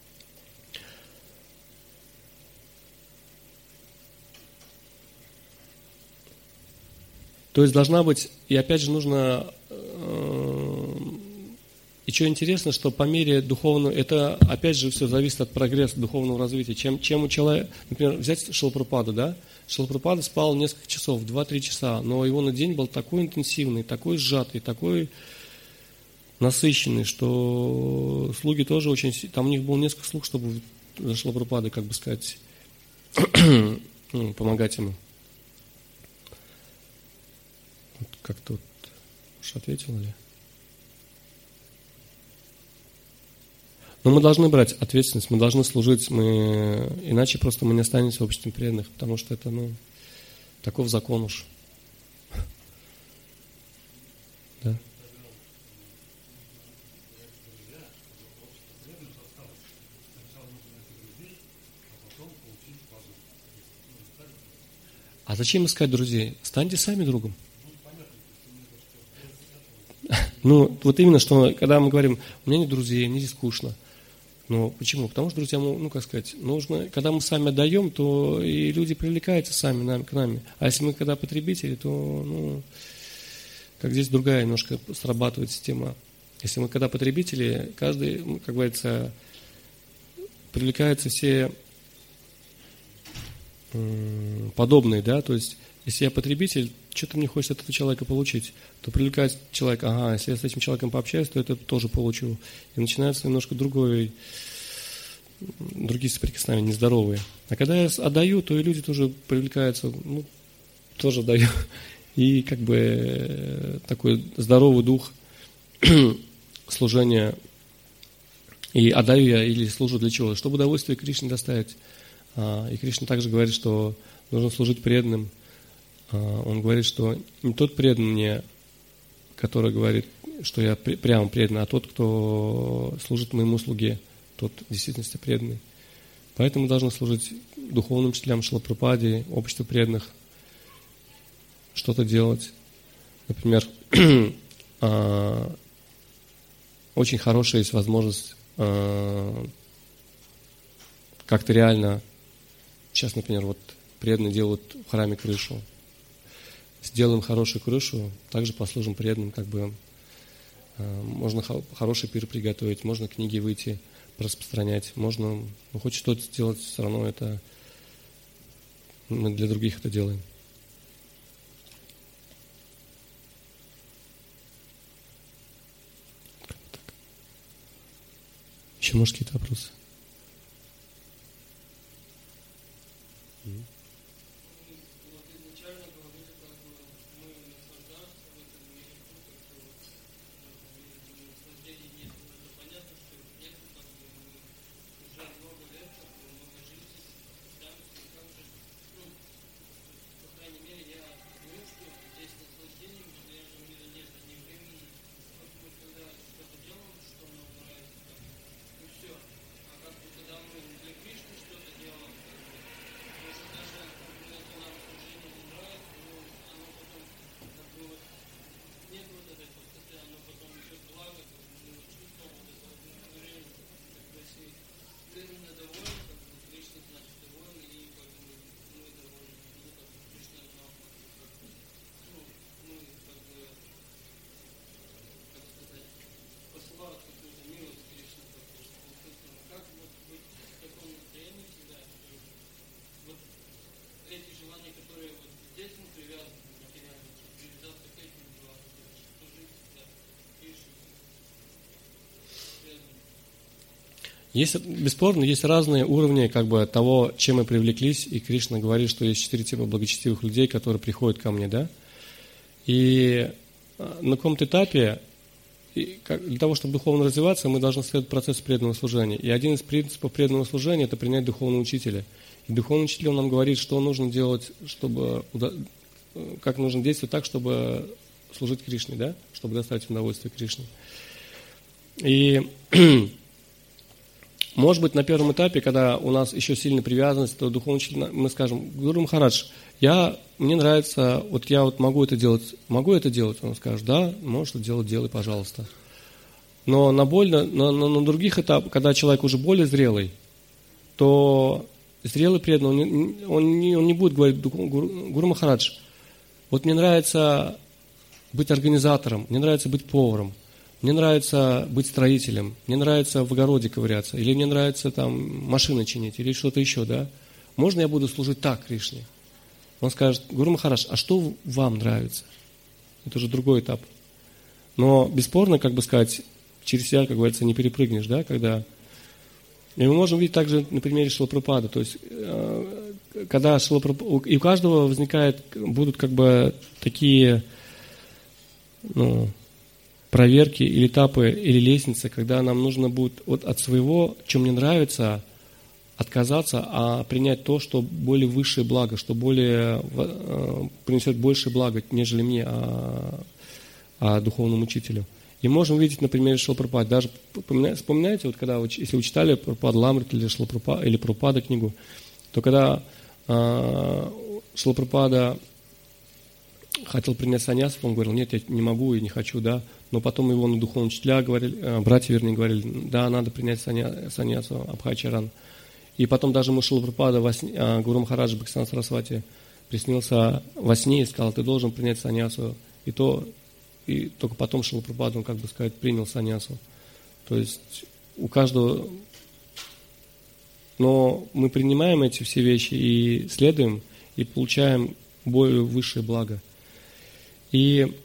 То есть должна быть, и опять же нужно, э, и что интересно, что по мере духовного, это опять же все зависит от прогресса духовного развития. Чем, чем у человека, например, взять Шрила Прабхупаду, да? Шрила Прабхупада спал несколько часов, два-три часа, но его на день был такой интенсивный, такой сжатый, такой насыщенный, что слуги тоже очень, там у них было несколько слуг, чтобы за Шрила Прабхупадой, как бы сказать, помогать ему. Как тут уж ответила ли? Но мы должны брать ответственность, мы должны служить, мы, иначе просто мы не останемся обществом преданных, потому что это, ну, таков закон уж. Да? А зачем искать друзей? Станьте сами другом. Ну, вот именно, что когда мы говорим, у меня нет друзей, мне здесь скучно. Ну, почему? Потому что, друзья, ну, как сказать, нужно, когда мы сами отдаем, то и люди привлекаются сами нами, к нам. А если мы когда потребители, то, ну, как здесь другая немножко срабатывает система. Если мы когда потребители, каждый, как говорится, привлекаются все м- подобные, да, то есть, если я потребитель, что-то мне хочется от этого человека получить, то привлекает человек, ага, если я с этим человеком пообщаюсь, то это тоже получу. И начинается немножко другой, другие соприкосновения, нездоровые. А когда я отдаю, то и люди тоже привлекаются, ну, тоже даю. И как бы такой здоровый дух служения. И отдаю я или служу для чего? Чтобы удовольствие Кришне доставить. И Кришна также говорит, что нужно служить преданным. Он говорит, что не тот предан мне, который говорит, что я прямо предан, а тот, кто служит моему слуге, тот в действительности преданный. Поэтому мы должны служить духовным учителям Шрилы Прабхупаде, обществу преданных, что-то делать. Например, очень хорошая есть возможность как-то реально, сейчас, например, вот преданные делают в храме крышу. Сделаем хорошую крышу, также послужим преданным, как бы можно хороший пир приготовить, можно книги выйти, распространять, можно, ну, хоть что-то сделать, все равно это мы для других это делаем. Еще, может, какие-то вопросы? Есть, бесспорно, есть разные уровни как бы того, чем мы привлеклись, и Кришна говорит, что есть четыре типа благочестивых людей, которые приходят ко мне, да, и на каком-то этапе и как, для того, чтобы духовно развиваться, мы должны следовать процессу преданного служения. И один из принципов преданного служения – это принять духовного учителя. И духовный учитель он нам говорит, что нужно делать, чтобы, как нужно действовать так, чтобы служить Кришне, да? Чтобы доставить удовольствие Кришне. И может быть, на первом этапе, когда у нас еще сильная привязанность, то духовный учитель, мы скажем: Гуру Махарадж, я, мне нравится, вот я вот могу это делать, могу это делать? Он скажет: да, можешь это делать, делай, пожалуйста. Но на, больно, на, на, на других этапах, когда человек уже более зрелый, то зрелый преданный, он не, он не, он не будет говорить: Гуру, Гуру Махарадж, вот мне нравится быть организатором, мне нравится быть поваром, мне нравится быть строителем, мне нравится в огороде ковыряться, или мне нравится там машины чинить, или что-то еще, да? Можно я буду служить так Кришне? Он скажет: Гуру Махарадж, а что вам нравится? Это уже другой этап. Но бесспорно, как бы сказать, через себя, как говорится, не перепрыгнешь, да, когда... И мы можем видеть также на примере Шрила Прабхупады, то есть, когда Шрила Прабхупада... И у каждого возникает, будут как бы такие, ну... проверки или этапы, или лестницы, когда нам нужно будет вот от своего, что мне нравится, отказаться, а принять то, что более высшее благо, что более э, принесет большее благо, нежели мне, а, а духовному учителю. И можем видеть, например, Шрила Прабхупады. Даже вспоминаете, вот когда вы, если вы читали Прабхупада Ламрит или Шрила Прабхупада, или Прабхупада книгу, то когда э, Шрила Прабхупада хотел принять саньясов, он говорил: нет, я не могу и не хочу, да. Но потом его на духовные учителя говорили, братья, вернее, говорили: да, надо принять саньясу Абхачаран. И потом даже Шрила Прабхупада, Гуру Махарадж Бхактисиданта Сарасвати приснился во сне и сказал: ты должен принять саньясу. И, то, и только потом Шрила Прабхупада, он, как бы сказать, принял саньясу. То есть у каждого... Но мы принимаем эти все вещи и следуем, и получаем более высшее благо. И,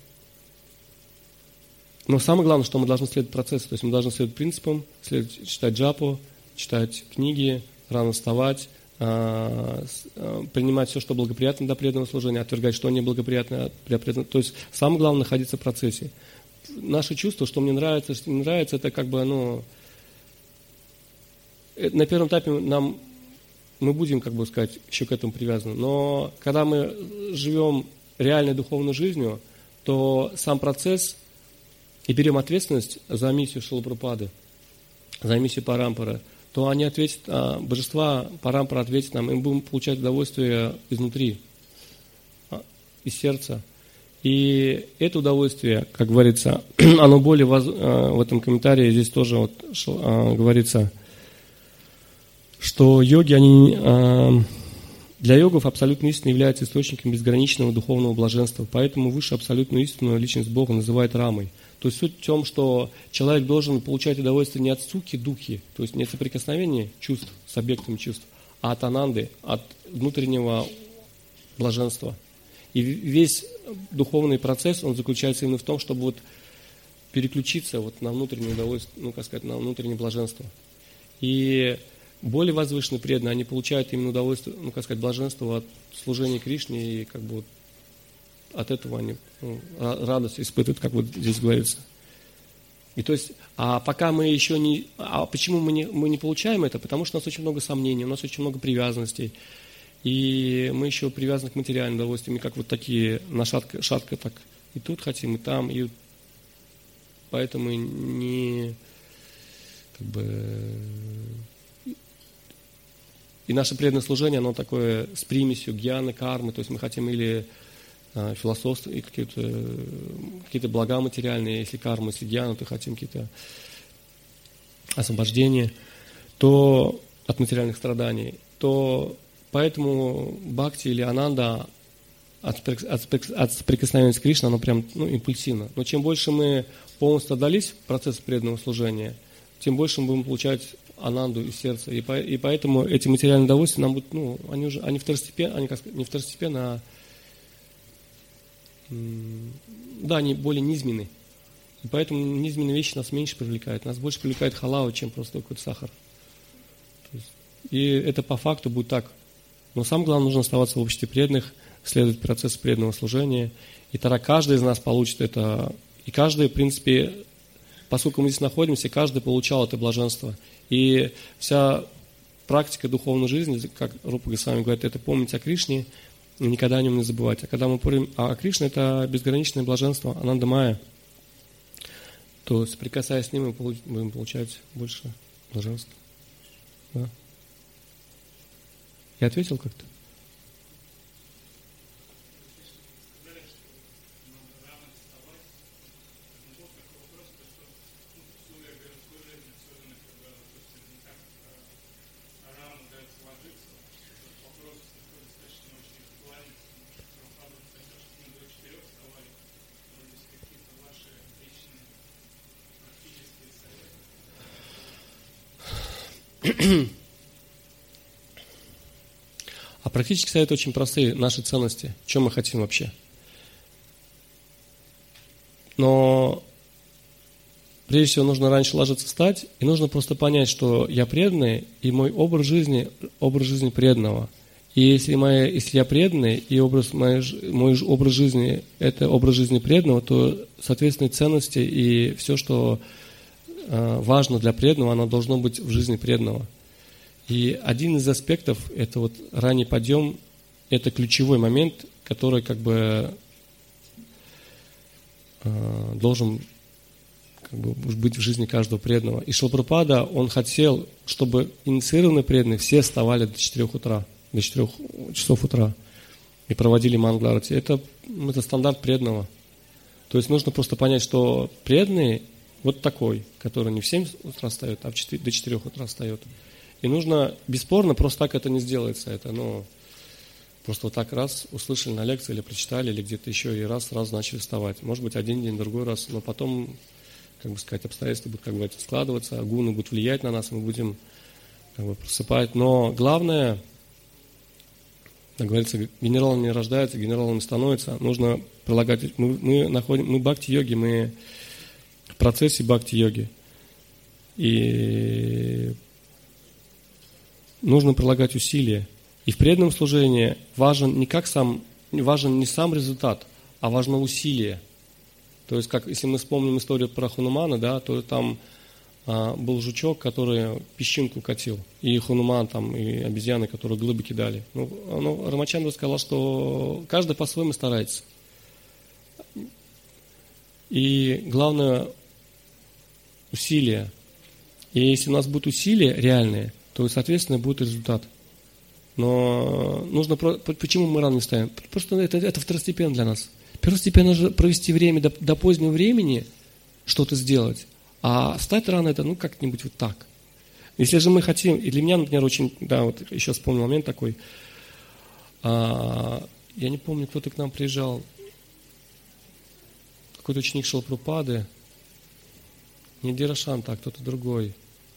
но самое главное, что мы должны следовать процессу, то есть мы должны следовать принципам, следовать, читать джапу, читать книги, рано вставать, а, а, принимать все, что благоприятно для преданного служения, отвергать, что неблагоприятно для преданного. То есть самое главное находиться в процессе. Наше чувство, что мне нравится, что не нравится, это как бы, ну, на первом этапе нам, мы будем, как бы сказать, еще к этому привязаны. Но когда мы живем реальной духовной жизнью, то сам процесс и берем ответственность за миссию Шрилы Прабхупады, за миссию Парампары, то они ответят, а, божества Парампара ответят нам, и мы будем получать удовольствие изнутри, из сердца. И это удовольствие, как говорится, оно более воз... в этом комментарии здесь тоже вот, говорится, что йоги, они... Для йогов абсолютная истина является источником безграничного духовного блаженства, поэтому выше абсолютную истину личность Бога называют Рамой. То есть суть в том, что человек должен получать удовольствие не от суки, духи, то есть не от соприкосновения чувств с объектом чувств, а от ананды, от внутреннего блаженства. И весь духовный процесс, он заключается именно в том, чтобы вот переключиться вот на внутреннее удовольствие, ну, как сказать, на внутреннее блаженство. И более возвышенные преданные, они получают именно удовольствие, ну, как сказать, блаженство от служения Кришне, и как бы вот от этого они, ну, радость испытывают, как вот здесь говорится. И то есть, а пока мы еще не... А почему мы не, мы не получаем это? Потому что у нас очень много сомнений, у нас очень много привязанностей, и мы еще привязаны к материальным удовольствиям, и как вот такие, на шатко, шатко так и тут хотим, и там, и поэтому не... как бы... И наше преданное служение, оно такое с примесью гьяны, кармы, то есть мы хотим или а, философство, и какие-то, какие-то блага материальные, если карма, если гьяна, то хотим какие-то освобождения, то от материальных страданий, то поэтому бхакти или ананда от, от, от соприкосновения с Кришной, оно прям, ну, импульсивно. Но чем больше мы полностью отдались в процесс преданного служения, тем больше мы будем получать ананду из сердца. И, по, и поэтому эти материальные удовольствия нам будут, ну, они уже, они второстепенно, они как, не второстепенно, а, да, они более низменны. И поэтому низменные вещи нас меньше привлекают. Нас больше привлекает халава, чем просто какой-то сахар. То есть, и это по факту будет так. Но самое главное, нужно оставаться в обществе преданных, следовать процессу преданного служения. И тогда каждый из нас получит это. И каждый, в принципе, поскольку мы здесь находимся, каждый получал это блаженство. И вся практика духовной жизни, как Рупа Госвами говорит, это помнить о Кришне и никогда о нем не забывать. А когда мы помним о Кришне, это безграничное блаженство, Ананда Майя, то, соприкасаясь с ним, мы будем получать больше блаженства. Да. Я ответил как-то? А практически советы очень простые, наши ценности, чем мы хотим вообще. Но прежде всего нужно раньше ложиться встать, и нужно просто понять, что я преданный, и мой образ жизни, образ жизни преданного. И если, моя, если я преданный, и образ, мой, мой образ жизни – это образ жизни преданного, то, соответственно, ценности и все, что э, важно для преданного, оно должно быть в жизни преданного. И один из аспектов – это вот ранний подъем, это ключевой момент, который как бы э, должен как бы быть в жизни каждого преданного. И Шрила Прабхупада, он хотел, чтобы инициированные преданные все вставали до четырех утра, до четырех часов утра и проводили Мангаларати. Это, это стандарт преданного. То есть нужно просто понять, что преданный вот такой, который не в семь утра встает, а в четыре, до четырех утра встает. И нужно, бесспорно, просто так это не сделается. Это, ну, просто вот так раз услышали на лекции или прочитали, или где-то еще, и раз, сразу начали вставать. Может быть, один день, другой раз, но потом, как бы сказать, обстоятельства будут, как бы, складываться, гуны будут влиять на нас, мы будем, как бы, просыпать. Но главное, как говорится, генералом не рождается, генералом не становится. Нужно прилагать, мы, мы находим, мы бхакти-йоги, мы в процессе бхакти-йоги. И нужно прилагать усилия. И в преданном служении важен не как сам, важен не сам результат, а важно усилие. То есть, как если мы вспомним историю про Ханумана, да, то там а, был жучок, который песчинку катил, и Хануман там, и обезьяны, которые глыбы кидали. Ну, ну, Рамачандра сказал, что каждый по-своему старается. И главное усилие. И если у нас будут усилия реальные, то, соответственно, будет результат. Но нужно... Почему мы рано не ставим? Просто это, это второстепенно для нас. Первостепенно же провести время до, до позднего времени, что-то сделать. А встать рано это, ну, как-нибудь вот так. Если же мы хотим... И для меня, например, очень... Да, вот еще вспомнил момент такой. А, я не помню, кто-то к нам приезжал. Какой-то ученик Шрилы Прабхупады. Не Дирашанта, а кто-то другой.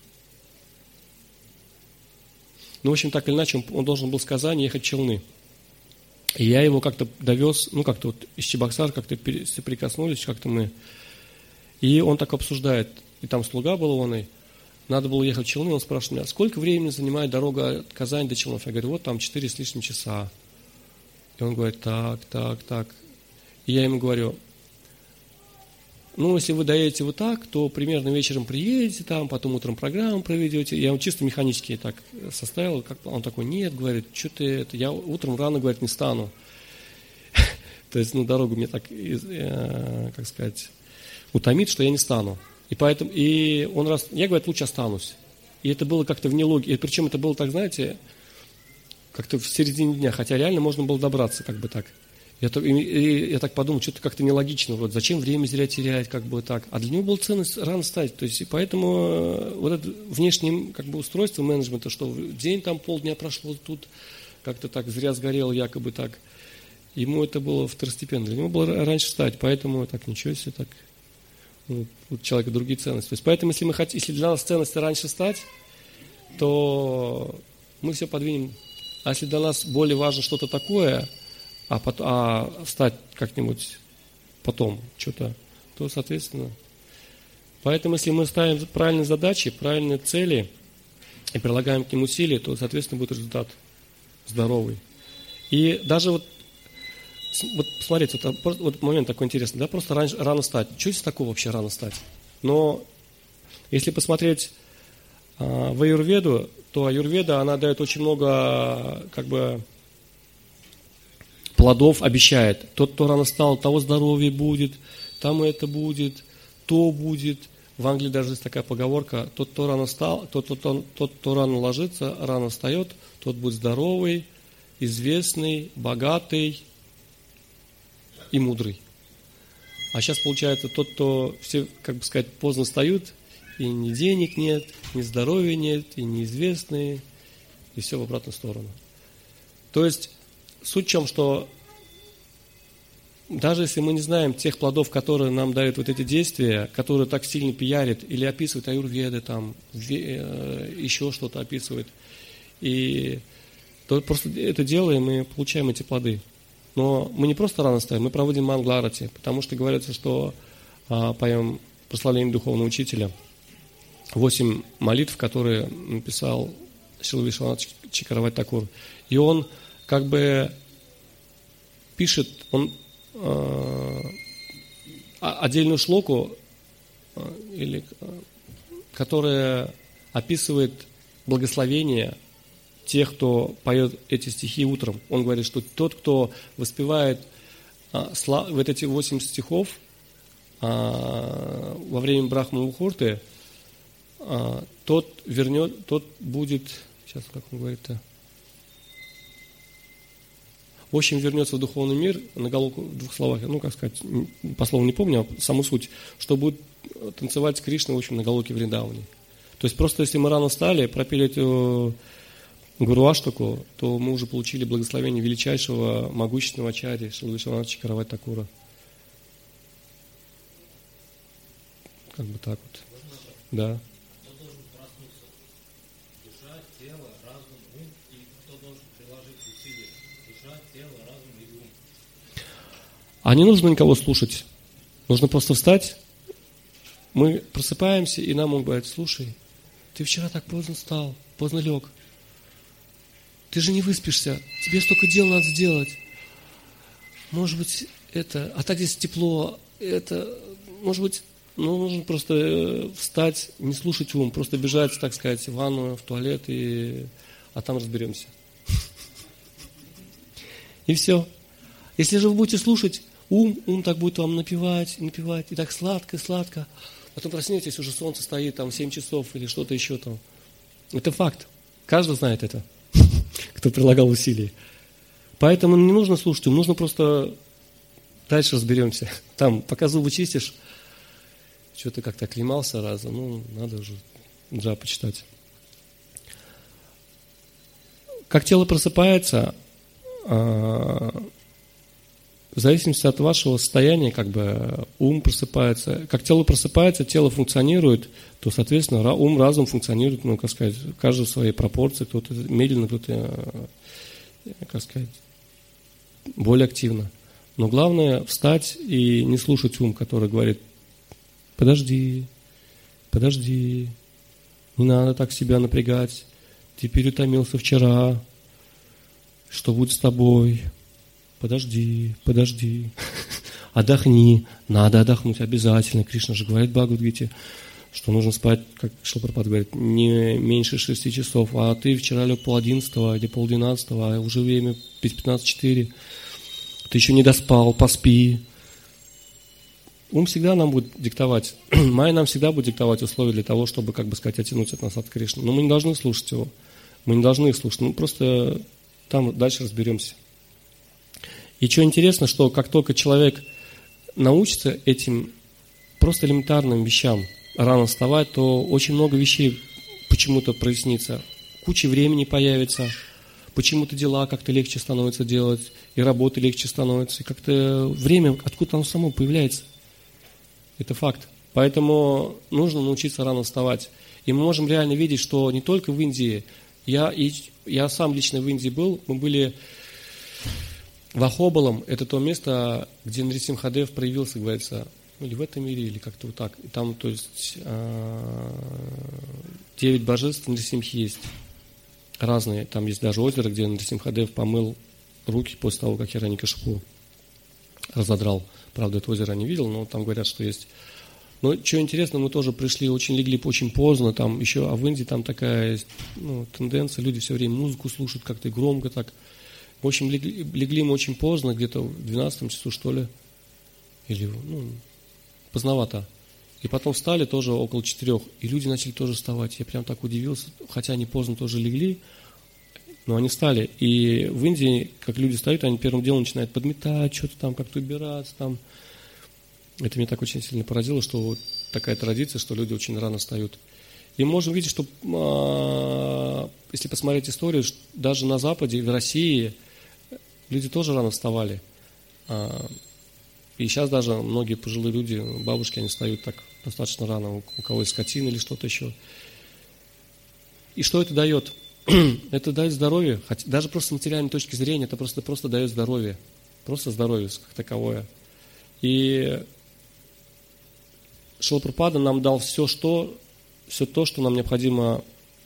Ну, в общем, так или иначе, он, он должен был с Казани ехать в Челны. И я его как-то довез, ну, как-то вот из Чебоксар, как-то соприкоснулись, как-то мы. И он так обсуждает, и там слуга был он, и надо было ехать в Челны, он спрашивает меня, сколько времени занимает дорога от Казани до Челнов? Я говорю, вот там четыре с лишним часа. И он говорит, так, так, так. И я ему говорю, ну, если вы доедете вот так, то примерно вечером приедете там, потом утром программу проведете. Я ему чисто механически так составил. Как он такой, нет, говорит, что ты это, я утром рано, говорит, не стану. То есть, ну, дорогу мне так, как сказать, утомит, что я не стану. И поэтому, и он раз, я, говорит, лучше останусь. И это было как-то вне логики. Причем это было так, знаете, как-то в середине дня, хотя реально можно было добраться, как бы так. Я, и, я так подумал, что-то как-то нелогично. Вот, зачем время зря терять, как бы так. А для него была ценность рано встать. То есть, и поэтому вот это внешнее как бы, устройство менеджмента, что день там полдня прошло, тут как-то так зря сгорел, якобы так. Ему это было второстепенно. Для него было раньше встать, поэтому так ничего себе так. Ну, у человека другие ценности. То есть, поэтому, если мы хотим, если для нас ценность раньше встать, то мы все подвинем. А если для нас более важно что-то такое, а, потом, а встать как-нибудь потом, что-то, то, соответственно. Поэтому, если мы ставим правильные задачи, правильные цели и прилагаем к ним усилия, то, соответственно, будет результат здоровый. И даже вот, вот посмотрите, вот, вот момент такой интересный, да, просто раньше, рано встать. Что здесь такого вообще рано встать? Но если посмотреть а, в аюрведу, то аюрведа, она дает очень много, как бы, плодов, обещает. Тот, кто рано встал, того здоровье будет, там это будет, то будет. В Англии даже есть такая поговорка: тот, кто рано встал, тот, тот, тот, тот, кто рано ложится, рано встает, тот будет здоровый, известный, богатый и мудрый. А сейчас получается, тот, кто все, как бы сказать, поздно встают, и ни денег нет, ни здоровья нет, и неизвестные, и все в обратную сторону. То есть суть в чем, что даже если мы не знаем тех плодов, которые нам дают вот эти действия, которые так сильно пиарят или описывают аюрведы, там, еще что-то описывают, и то просто это делаем и получаем эти плоды. Но мы не просто рано встаем, мы проводим мангларати, потому что говорится, что а, поем прославление духовного учителя, восемь молитв, которые написал Шрила Вишванат Чакраварти Такур. И он как бы пишет, он э, отдельную шлоку, э, или, э, которая описывает благословение тех, кто поет эти стихи утром. Он говорит, что тот, кто воспевает э, сла, вот эти восемь стихов э, во время Брахма-мухурты, э, тот вернет, тот будет, сейчас как он говорит-то, в общем, вернется в духовный мир, на головку в двух словах, ну, как сказать, по слову не помню, а саму суть, что будет танцевать с Кришной, в общем, на головке Вриндавани. То есть просто если мы рано встали, пропели эту Гуру-аштаку, то мы уже получили благословение величайшего, могущественного ачарьи Шрила Вишванат Чакраварти Такура. Как бы так вот. Да. А не нужно никого слушать. Нужно просто встать. Мы просыпаемся, и нам он говорит: слушай, ты вчера так поздно встал, поздно лег. Ты же не выспишься, тебе столько дел надо сделать. Может быть, это... А так здесь тепло, это... Может быть, ну, нужно просто встать, не слушать ум, просто бежать, так сказать, в ванную, в туалет, и... а там разберемся. И все. Если же вы будете слушать ум, ум так будет вам напевать, напевать, и так сладко, сладко. Потом проснетесь, уже солнце стоит там семь часов или что-то еще там. Это факт. Каждый знает это, кто прилагал усилий. Поэтому не нужно слушать ум, нужно просто дальше разберемся. Там, пока зубы чистишь, что-то как-то оклемался раза, ну, надо уже джа почитать. Как тело просыпается, в зависимости от вашего состояния, как бы ум просыпается. Как тело просыпается, тело функционирует, то, соответственно, ум, разум функционирует, ну, как сказать, каждый в своей пропорции, кто-то медленно, кто-то, как сказать, более активно. Но главное встать и не слушать ум, который говорит: подожди, подожди, не надо так себя напрягать, ты переутомился вчера, что будет с тобой? Подожди, подожди, отдохни, надо отдохнуть обязательно. Кришна же говорит в Бхагавад-гите, что нужно спать, как Шрила Прабхупада говорит, не меньше шести часов, а ты вчера лег пол одиннадцатого или пол двенадцатого, а уже время без пятнадцать четыре, ты еще не доспал, поспи. Ум всегда нам будет диктовать, Майя нам всегда будет диктовать условия для того, чтобы, как бы сказать, оттянуть от нас от Кришны. Но мы не должны слушать его, мы не должны их слушать, мы просто там дальше разберемся. И что интересно, что как только человек научится этим просто элементарным вещам, рано вставать, то очень много вещей почему-то прояснится. Куча времени появится, почему-то дела как-то легче становится делать, и работы легче становится, и как-то время, откуда оно само появляется. Это факт. Поэтому нужно научиться рано вставать. И мы можем реально видеть, что не только в Индии, я, и, я сам лично в Индии был, мы были... В Ахобалам, это то место, где Нрисимхадев проявился, говорится, ну, или в этом мире, или как-то вот так. И там, то есть, девять божеств Нрисимхи есть, разные. Там есть даже озеро, где Нрисимхадев помыл руки после того, как Хираньякашипу разодрал. Правда, это озеро не видел, но там говорят, что есть Но что интересно, мы тоже пришли, очень легли очень поздно, там еще, а в Индии там такая ну, тенденция, люди все время музыку слушают как-то громко так. В общем, легли, легли мы очень поздно, где-то в двенадцатом часу, что ли, или, ну, поздновато. И потом встали тоже около четырех, и люди начали тоже вставать. Я прям так удивился, хотя они поздно тоже легли, но они встали. И в Индии, как люди встают, они первым делом начинают подметать, что-то там, как-то убираться там. Это меня так очень сильно поразило, что вот такая традиция, что люди очень рано встают. И мы можем видеть, что если посмотреть историю, даже на Западе, в России люди тоже рано вставали. И сейчас даже многие пожилые люди, бабушки, они встают так достаточно рано, у кого есть скотина или что-то еще. И что это дает? Это дает здоровье, хотя, даже просто с материальной точки зрения, это просто, просто дает здоровье. Просто здоровье как таковое. И Шрила Прабхупада нам дал все, что, все то, что нам необходимо,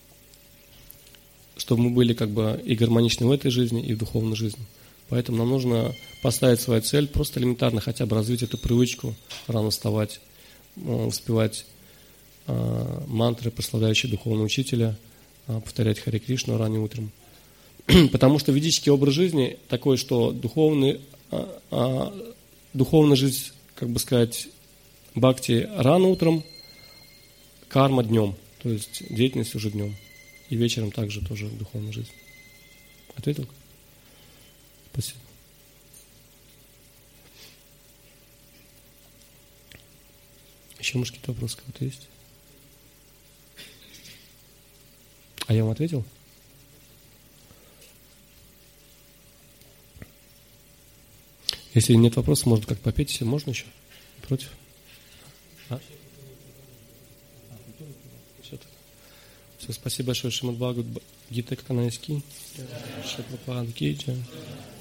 чтобы мы были как бы и гармоничны в этой жизни, и в духовной жизни. Поэтому нам нужно поставить свою цель, просто элементарно хотя бы развить эту привычку, рано вставать, успевать э, мантры, прославляющие духовного учителя, э, повторять Харе Кришну ранним утром. Потому что ведический образ жизни такой, что духовный, э, э, духовная жизнь, как бы сказать, бхакти рано утром, карма днем, то есть деятельность уже днем. И вечером также тоже духовная жизнь. Ответил? Спасибо. Еще, может, какие-то вопросы кого-то есть? А я вам ответил? Если нет вопросов, может, как попеть, можно еще? Против? А? Все, спасибо большое, Шримад Бхагавад Гита Канайский. Шри Прабхупада Ки Джай.